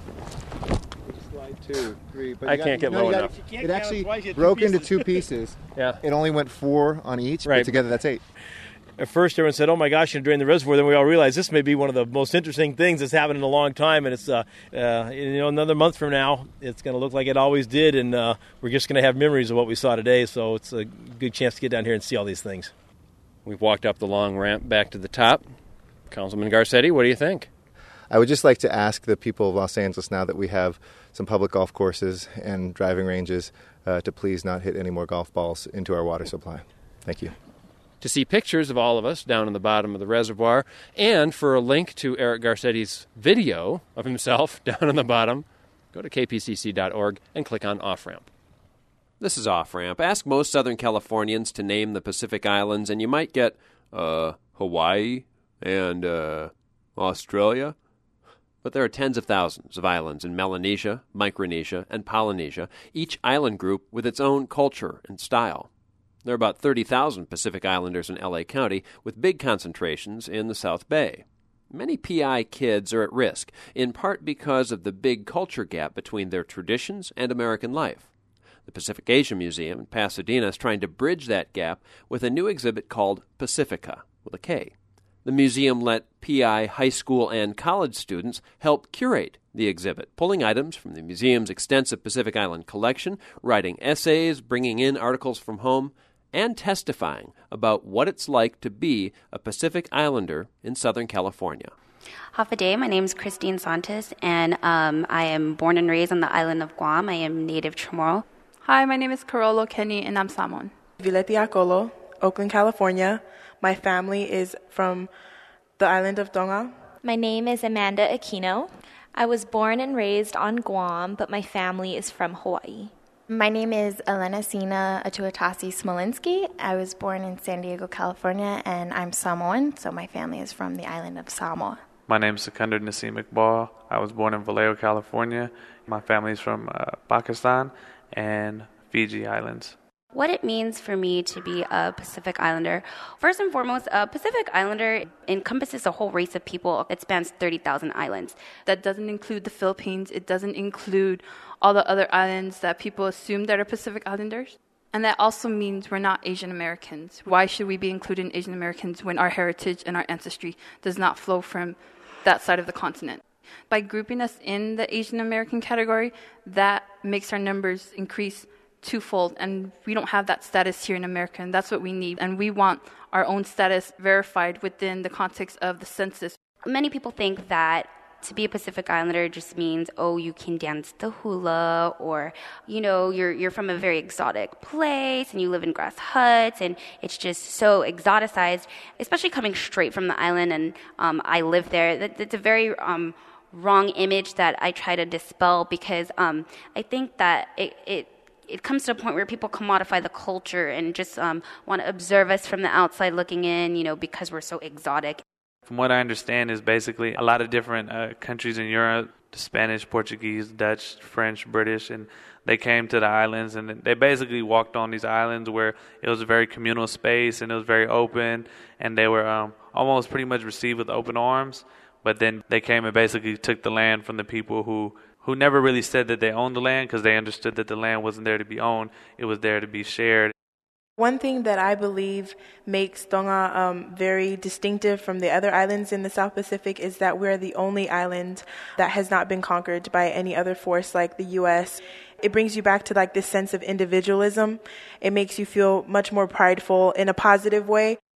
S6: Slide two, three. But
S2: I got, can't get
S6: no,
S2: low
S6: got,
S2: enough.
S6: It actually broke into two pieces.
S2: Yeah.
S6: It only went four on each,
S2: right.
S6: But together that's eight.
S7: At first, everyone said, "Oh my gosh!" You know, during the reservoir, then we all realized this may be one of the most interesting things that's happened in a long time. And it's, uh, uh, you know, another month from now, it's going to look like it always did, and uh, we're just going to have memories of what we saw today. So it's a good chance to get down here and see all these things.
S2: We've walked up the long ramp back to the top. Councilman Garcetti, what do you think?
S6: I would just like to ask the people of Los Angeles, now that we have some public golf courses and driving ranges, uh, to please not hit any more golf balls into our water supply. Thank you.
S2: To see pictures of all of us down in the bottom of the reservoir, and for a link to Eric Garcetti's video of himself down in the bottom, go to k p c c dot org and click on Off Ramp. This is Off Ramp. Ask most Southern Californians to name the Pacific Islands, and you might get uh, Hawaii and uh, Australia. But there are tens of thousands of islands in Melanesia, Micronesia, and Polynesia, each island group with its own culture and style. There are about thirty thousand Pacific Islanders in L A County, with big concentrations in the South Bay. Many P I kids are at risk, in part because of the big culture gap between their traditions and American life. The Pacific Asia Museum in Pasadena is trying to bridge that gap with a new exhibit called Pacifica, with a K. The museum let P I high school and college students help curate the exhibit, pulling items from the museum's extensive Pacific Island collection, writing essays, bringing in articles from home, and testifying about what it's like to be a Pacific Islander in Southern California.
S1: Half a day. My name is Christine Santos, and um, I am born and raised on the island of Guam. I am native Chamorro.
S3: Hi, my name is Carolo Kenny, and I'm Samoan.
S4: Vileti Akolo, Oakland, California. My family is from the island of Tonga.
S5: My name is Amanda Aquino. I was born and raised on Guam, but my family is from Hawaii.
S25: My name is Elena Sina Atuatasi Smolinski. I was born in San Diego, California, and I'm Samoan, so my family is from the island of Samoa.
S26: My name is Seconder Nassim Iqbal. I was born in Vallejo, California. My family is from uh, Pakistan and Fiji Islands.
S1: What it means for me to be a Pacific Islander. First and foremost, a Pacific Islander encompasses a whole race of people. It spans thirty thousand islands.
S3: That doesn't include the Philippines. It doesn't include all the other islands that people assume that are Pacific Islanders. And that also means we're not Asian Americans. Why should we be included in Asian Americans when our heritage and our ancestry does not flow from that side of the continent? By grouping us in the Asian American category, that makes our numbers increase twofold, and we don't have that status here in America, and that's what we need. And we want our own status verified within the context of the census.
S1: Many people think that to be a Pacific Islander just means, oh, you can dance the hula, or, you know, you're you're from a very exotic place, and you live in grass huts, and it's just so exoticized, especially coming straight from the island, and um, I live there. That, that's a very um, wrong image that I try to dispel, because um, I think that it, it it comes to a point where people commodify the culture and just um, want to observe us from the outside looking in, you know, because we're so exotic.
S26: From what I understand is basically a lot of different uh, countries in Europe, Spanish, Portuguese, Dutch, French, British, and they came to the islands, and they basically walked on these islands where it was a very communal space and it was very open, and they were um, almost pretty much received with open arms. But then they came and basically took the land from the people who who never really said that they owned the land, because they understood that the land wasn't there to be owned, it was there to be shared.
S4: One thing that I believe makes Tonga um, very distinctive from the other islands in the South Pacific is that we're the only island that has not been conquered by any other force like the U S. It brings you back to like this sense of individualism. It makes you feel much more prideful in a positive way.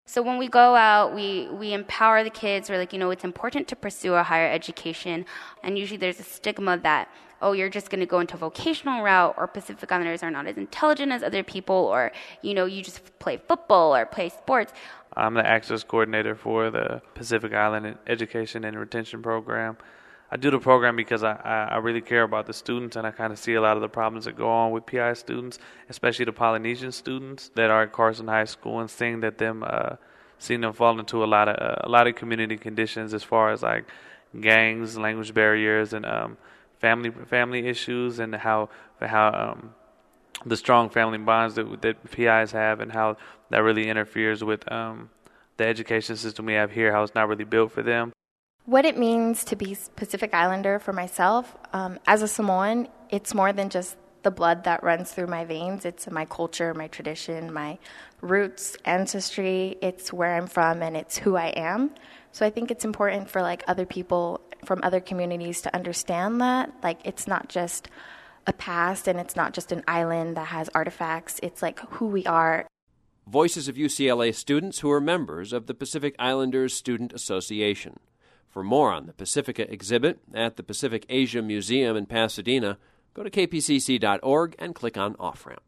S1: So when we go out, we, we empower the kids. We're like, you know, it's important to pursue a higher education. And usually there's a stigma that, oh, you're just going to go into a vocational route, or Pacific Islanders are not as intelligent as other people, or, you know, you just play football or play sports.
S26: I'm the access coordinator for the Pacific Island Education and Retention Program. I do the program because I, I really care about the students, and I kind of see a lot of the problems that go on with P I students, especially the Polynesian students that are at Carson High School, and seeing that them, uh, seeing them fall into a lot of uh, a lot of community conditions as far as like gangs, language barriers, and um, family family issues, and how how um, the strong family bonds that that P Is have, and how that really interferes with um, the education system we have here, how it's not really built for them.
S25: What it means to be Pacific Islander for myself, um, as a Samoan, it's more than just the blood that runs through my veins. It's my culture, my tradition, my roots, ancestry. It's where I'm from, and it's who I am. So I think it's important for like other people from other communities to understand that. Like, it's not just a past, and it's not just an island that has artifacts. It's like who we are.
S2: Voices of U C L A students who are members of the Pacific Islanders Student Association. For more on the Pacifica exhibit at the Pacific Asia Museum in Pasadena, go to k p c c dot org and click on Off-Ramp.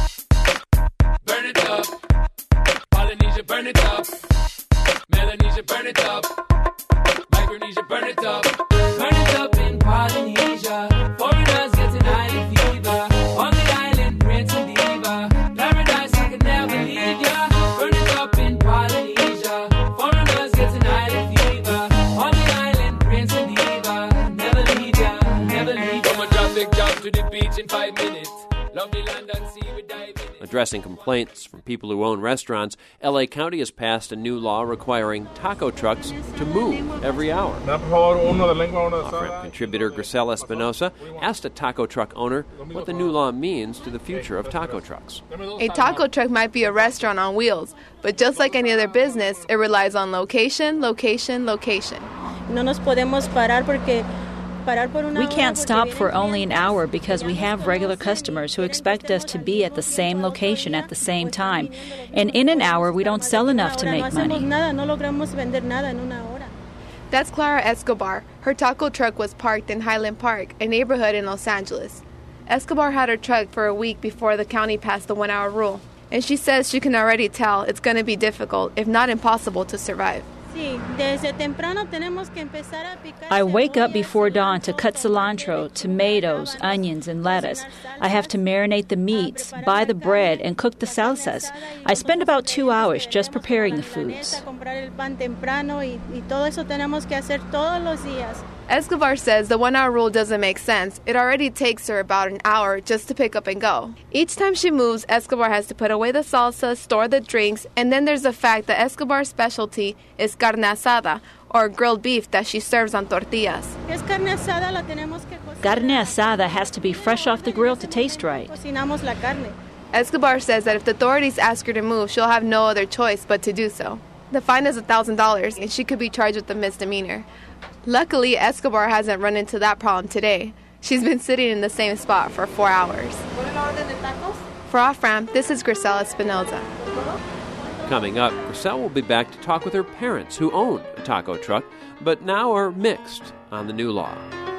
S8: Burn it up. Polynesia, burn it up. Melanesia, burn it up. Micronesia, burn it up. Burn it up in Polynesia. Foreigners get an island fever. On the island, Prince and Diva. Paradise, I could never leave ya. Burn it up in Polynesia. Foreigners get an island fever. On the island, Prince and Diva. Never leave ya, never leave ya. From a traffic jam to the beach in five minutes. Lovely land and sea we dive in.
S2: Addressing complaints from people who own restaurants, L A County has passed a new law requiring taco trucks to move every hour. Off-Ramp contributor Grisel Espinosa asked a taco truck owner what the new law means to the future of taco trucks.
S10: A taco truck might be a restaurant on wheels, but just like any other business, it relies on location, location, location.
S11: No nos podemos parar porque We can't stop for only an hour because we have regular customers who expect us to be at the same location at the same time. And in an hour, we don't sell enough to make money.
S10: That's Clara Escobar. Her taco truck was parked in Highland Park, a neighborhood in Los Angeles. Escobar had her truck for a week before the county passed the one-hour rule. And she says she can already tell it's going to be difficult, if not impossible, to survive.
S11: I wake up before dawn to cut cilantro, tomatoes, onions, and lettuce. I have to marinate the meats, buy the bread, and cook the salsas. I spend about two hours just preparing the foods.
S10: Escobar says the one-hour rule doesn't make sense. It already takes her about an hour just to pick up and go. Each time she moves, Escobar has to put away the salsa, store the drinks, and then there's the fact that Escobar's specialty is carne asada, or grilled beef that she serves on tortillas.
S11: Carne asada has to be fresh off the grill to taste right.
S10: Escobar says that if the authorities ask her to move, she'll have no other choice but to do so. The fine is one thousand dollars, and she could be charged with a misdemeanor. Luckily, Escobar hasn't run into that problem today. She's been sitting in the same spot for four hours. For Off-Ramp, this is Grisel Espinosa.
S2: Coming up, Grisel will be back to talk with her parents who owned a taco truck, but now are mixed on the new law.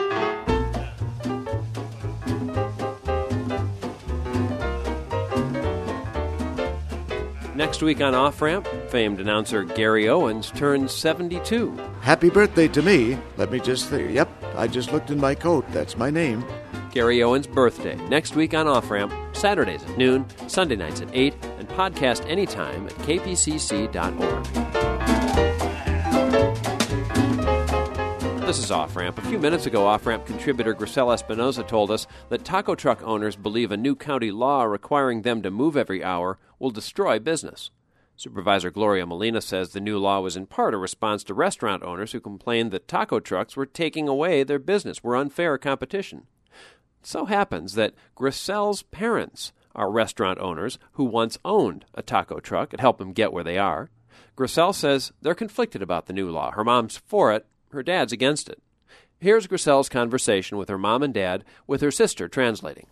S2: Next week on Off-Ramp, famed announcer Gary Owens turns seventy-two.
S12: Happy birthday to me. Let me just say, yep, I just looked in my coat. That's my name.
S2: Gary Owens' birthday, next week on Off-Ramp, Saturdays at noon, Sunday nights at eight, and podcast anytime at k p c c dot org. This is Off-Ramp. A few minutes ago, Off-Ramp contributor Grisel Espinosa told us that taco truck owners believe a new county law requiring them to move every hour will destroy business. Supervisor Gloria Molina says the new law was in part a response to restaurant owners who complained that taco trucks were taking away their business, were unfair competition. It so happens that Grisel's parents are restaurant owners who once owned a taco truck and helped them get where they are. Grisel says they're conflicted about the new law. Her mom's for it, her dad's against it. Here's Grisel's conversation with her mom and dad, with her sister translating.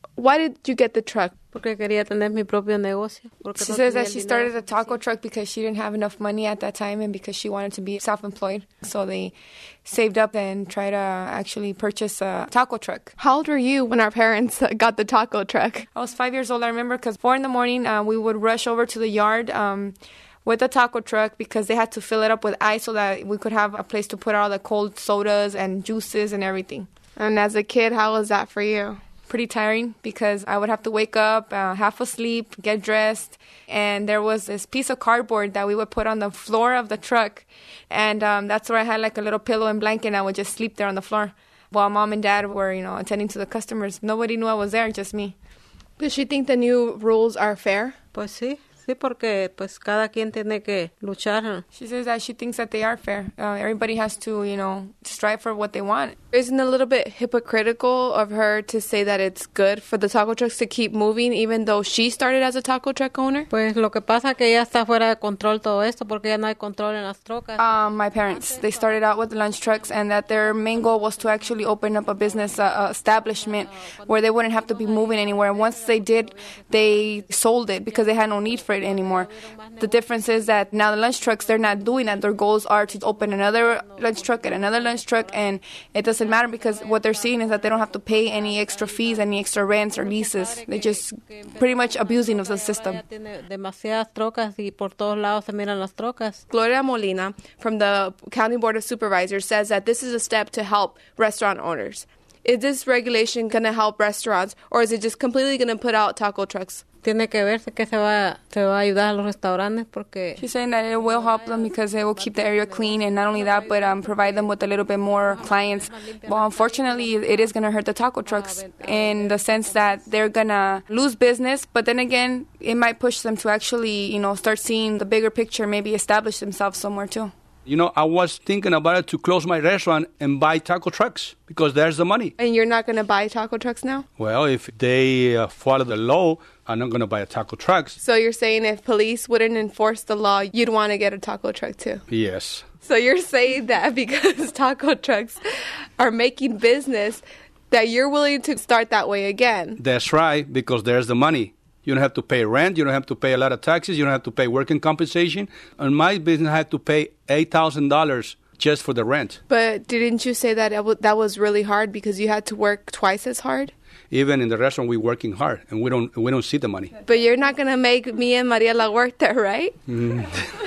S10: Why did you get the truck?
S13: Porque quería tener mi propio negocio.
S20: She says that she started a taco truck because she didn't have enough money at that time and because she wanted to be self-employed. So they saved up and tried to actually purchase a taco truck.
S10: How old were you when our parents got the taco truck?
S20: I was five years old, I remember, because four in the morning uh, we would rush over to the yard um, with the taco truck because they had to fill it up with ice so that we could have a place to put all the cold sodas and juices and everything.
S10: And as a kid, how was that for you?
S20: Pretty tiring because I would have to wake up, uh, half asleep, get dressed, and there was this piece of cardboard that we would put on the floor of the truck, and um, that's where I had like a little pillow and blanket, and I would just sleep there on the floor while mom and dad were, you know, attending to the customers. Nobody knew I was there, just me.
S10: Does she think the new rules are fair?
S13: Pues sí. Sí, porque pues cada quien tiene que luchar.
S20: She says that she thinks that they are fair. Uh, everybody has to, you know, strive for what they want.
S10: Isn't it a little bit hypocritical of her to say that it's good for the taco trucks to keep moving even though she started as a taco truck owner?
S13: Pues lo que pasa que ya está fuera de control todo esto porque ya no hay control en las trocas.
S20: Um, my parents, they started out with the lunch trucks and that their main goal was to actually open up a business uh, uh, establishment where they wouldn't have to be moving anywhere. And once they did, they sold it because they had no need for it anymore. The difference is that now the lunch trucks, they're not doing that. Their goals are to open another lunch truck and another lunch truck, and it doesn't matter because what they're seeing is that they don't have to pay any extra fees, any extra rents or leases. They're just pretty much abusing of the system.
S13: Demasiadas trocas y por todos lados se miran las trocas.
S10: Gloria Molina from the County Board of Supervisors says that this is a step to help restaurant owners. Is this regulation going to help restaurants, or is it just completely going to put out taco trucks?
S13: Tiene que verse que se va, se va a ayudar a los restaurantes porque...
S20: She's saying that it will help them because it will keep the area clean, and not only that, but um, provide them with a little bit more clients. Well, unfortunately, it is going to hurt the taco trucks in the sense that they're going to lose business, but then again, it might push them to actually, you know, start seeing the bigger picture, maybe establish themselves somewhere too.
S14: You know, I was thinking about it to close my restaurant and buy taco trucks because there's the money.
S10: And you're not going to buy taco trucks now?
S14: Well, if they uh, follow the law, I'm not going to buy a taco trucks.
S10: So you're saying if police wouldn't enforce the law, you'd want to get a taco truck too?
S14: Yes.
S10: So you're saying that because taco trucks are making business, that you're willing to start that way again?
S14: That's right, because there's the money. You don't have to pay rent. You don't have to pay a lot of taxes. You don't have to pay working compensation. And my business, I had to pay eight thousand dollars just for the rent.
S10: But didn't you say that it w- that was really hard because you had to work twice as hard?
S14: Even in the restaurant, we're working hard, and we don't we don't see the money.
S10: But you're not going to make me and Mariela work there, right?
S14: Mm.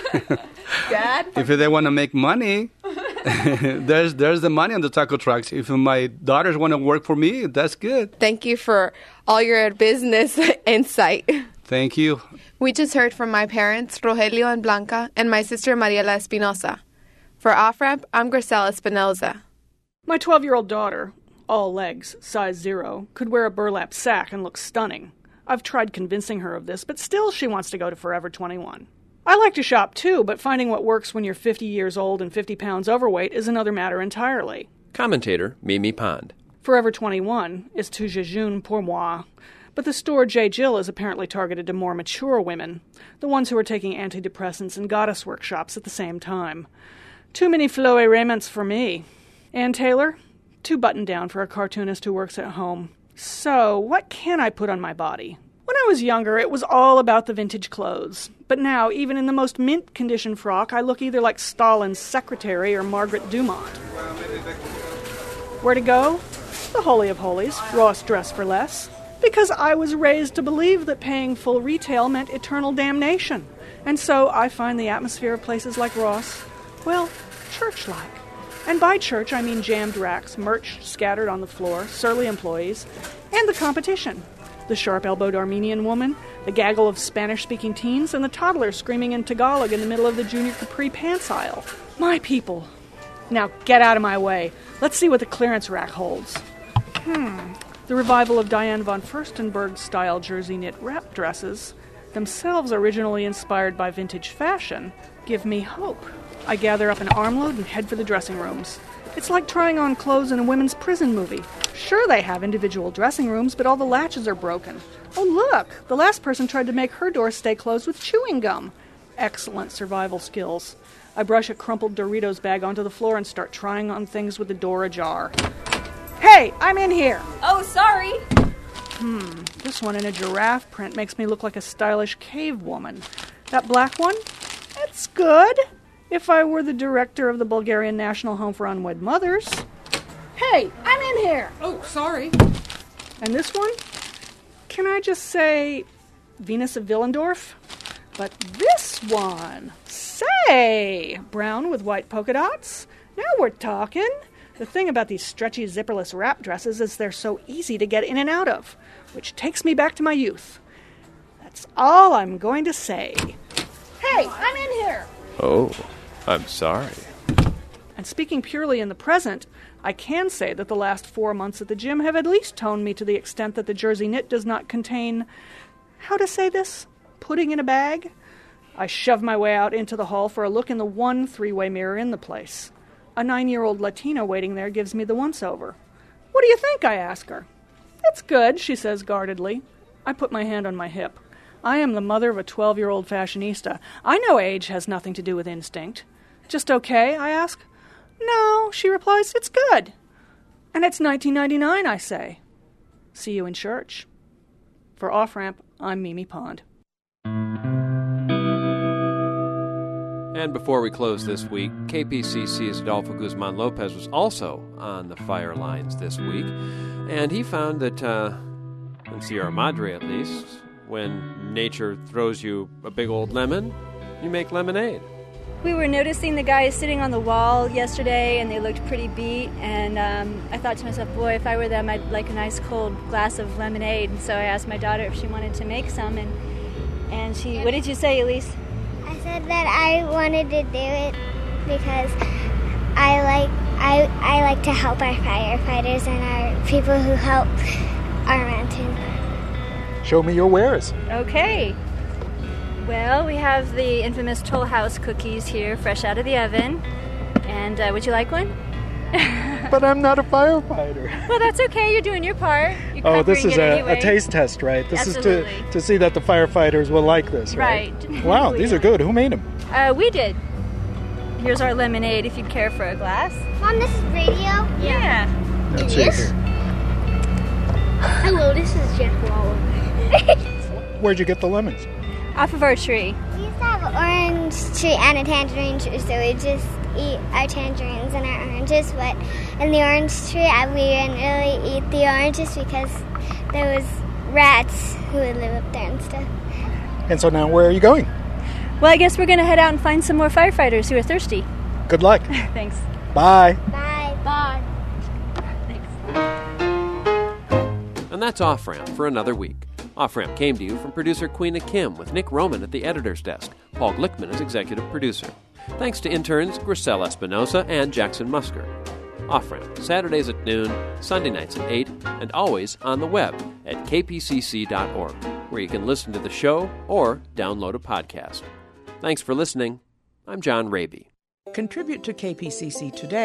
S10: Dad?
S14: If they want to make money, there's there's the money on the taco trucks. If my daughters want to work for me, that's good.
S10: Thank you for all your business insight.
S14: Thank you.
S10: We just heard from my parents, Rogelio and Blanca, and my sister, Mariela Espinosa. For Off-Ramp, I'm Grisel Espinoza.
S16: My twelve-year-old daughter, all legs, size zero, could wear a burlap sack and look stunning. I've tried convincing her of this, but still she wants to go to Forever twenty-one. I like to shop too, but finding what works when you're fifty years old and fifty pounds overweight is another matter entirely.
S2: Commentator Mimi Pond.
S16: Forever twenty-one is tout jeune pour moi. But the store J. Jill is apparently targeted to more mature women, the ones who are taking antidepressants and goddess workshops at the same time. Too many flowy raiments for me. Ann Taylor? Too buttoned down for a cartoonist who works at home. So, what can I put on my body? When I was younger, it was all about the vintage clothes. But now, even in the most mint-condition frock, I look either like Stalin's secretary or Margaret Dumont. Where to go? The Holy of Holies, Ross Dress for Less. Because I was raised to believe that paying full retail meant eternal damnation. And so I find the atmosphere of places like Ross, well, church-like. And by church, I mean jammed racks, merch scattered on the floor, surly employees, and the competition. The sharp-elbowed Armenian woman, the gaggle of Spanish-speaking teens, and the toddler screaming in Tagalog in the middle of the junior capri pants aisle. My people. Now get out of my way. Let's see what the clearance rack holds. Hmm. The revival of Diane von Furstenberg-style jersey knit wrap dresses, themselves originally inspired by vintage fashion, give me hope. I gather up an armload and head for the dressing rooms. It's like trying on clothes in a women's prison movie. Sure, they have individual dressing rooms, but all the latches are broken. Oh, look! The last person tried to make her door stay closed with chewing gum. Excellent survival skills. I brush a crumpled Doritos bag onto the floor and start trying on things with the door ajar. Hey, I'm in here!
S17: Oh, sorry!
S16: Hmm, this one in a giraffe print makes me look like a stylish cave woman. That black one? It's good. If I were the director of the Bulgarian National Home for Unwed Mothers. Hey, I'm in here.
S15: Oh, sorry.
S16: And this one? Can I just say Venus of Willendorf? But this one, say, brown with white polka dots. Now we're talking. The thing about these stretchy, zipperless wrap dresses is they're so easy to get in and out of, which takes me back to my youth. That's all I'm going to say. Hey, I'm in here.
S2: Oh, I'm sorry.
S16: And speaking purely in the present, I can say that the last four months at the gym have at least toned me to the extent that the jersey knit does not contain, how to say this, pudding in a bag. I shove my way out into the hall for a look in the one three-way mirror in the place. A nine-year-old Latina waiting there gives me the once-over. What do you think, I ask her. It's good, she says guardedly. I put my hand on my hip. I am the mother of a twelve-year-old fashionista. I know age has nothing to do with instinct. Just okay, I ask. No, she replies, it's good. And it's nineteen ninety-nine, I say. See you in church. For Off Ramp, I'm Mimi Pond.
S2: And before we close this week, K P C C's Adolfo Guzman Lopez was also on the fire lines this week, and he found that, uh, in Sierra Madre at least, when nature throws you a big old lemon, you make lemonade.
S17: We were noticing the guys sitting on the wall yesterday, and they looked pretty beat, and um, I thought to myself, boy, if I were them, I'd like a nice cold glass of lemonade. And so I asked my daughter if she wanted to make some, and and she, what did you say, Elise?
S18: I said that I wanted to do it because I like I I like to help our firefighters and our people who help our mountain.
S19: Show me your wares.
S17: Okay. Well, we have the infamous Toll House cookies here, fresh out of the oven. And uh, would you like one?
S19: But I'm not a firefighter.
S17: Well, that's okay. You're doing your part. You're
S19: oh, this is
S17: it
S19: a,
S17: anyway.
S19: a taste test, right? This
S17: Absolutely.
S19: is to, to see that the firefighters will like this, right?
S17: Right.
S19: Wow, these are good. Who made them?
S17: Uh, we did. Here's our lemonade if you'd care for a glass.
S18: Mom, this is radio?
S17: Yeah.
S19: Let's
S18: it
S19: see
S18: is?
S19: here.
S18: Hello, this is Jeff Waller.
S19: Where'd you get the lemons?
S17: Off of our tree.
S18: We used to have an orange tree and a tangerine tree, so we just eat our tangerines and our oranges. But in the orange tree, we didn't really eat the oranges because there was rats who would live up there and stuff.
S19: And so now where are you going?
S17: Well, I guess we're going to head out and find some more firefighters who are thirsty.
S19: Good luck.
S17: Thanks.
S19: Bye.
S18: Bye. Bye.
S2: And that's Off Ramp for another week. Off Ramp came to you from producer Queena Kim with Nick Roman at the editor's desk. Paul Glickman is executive producer. Thanks to interns Griselle Espinosa and Jackson Musker. Off Ramp, Saturdays at noon, Sunday nights at eight, and always on the web at k p c c dot org, where you can listen to the show or download a podcast. Thanks for listening. I'm John Raby.
S21: Contribute to K P C C today